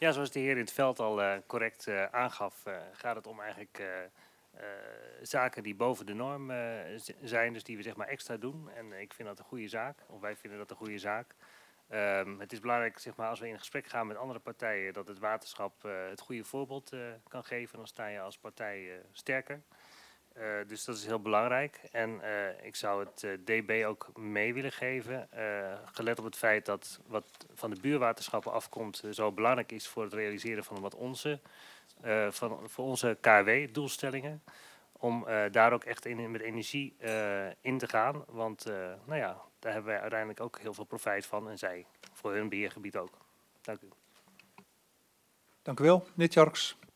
Ja, zoals de heer in het veld al correct aangaf, gaat het om eigenlijk zaken die boven de norm zijn, dus die we zeg maar extra doen. En ik vind dat een goede zaak, of wij vinden dat een goede zaak. Het is belangrijk, zeg maar, als we in gesprek gaan met andere partijen, dat het waterschap het goede voorbeeld kan geven. Dan sta je als partij sterker. Dus dat is heel belangrijk. En ik zou het DB ook mee willen geven. Gelet op het feit dat wat van de buurwaterschappen afkomt zo belangrijk is voor het realiseren van wat voor onze KW-doelstellingen. Om daar ook echt met energie in te gaan. Want nou ja, daar hebben wij uiteindelijk ook heel veel profijt van. En zij voor hun beheergebied ook. Dank u. Dank u wel. Meneer Tjarks.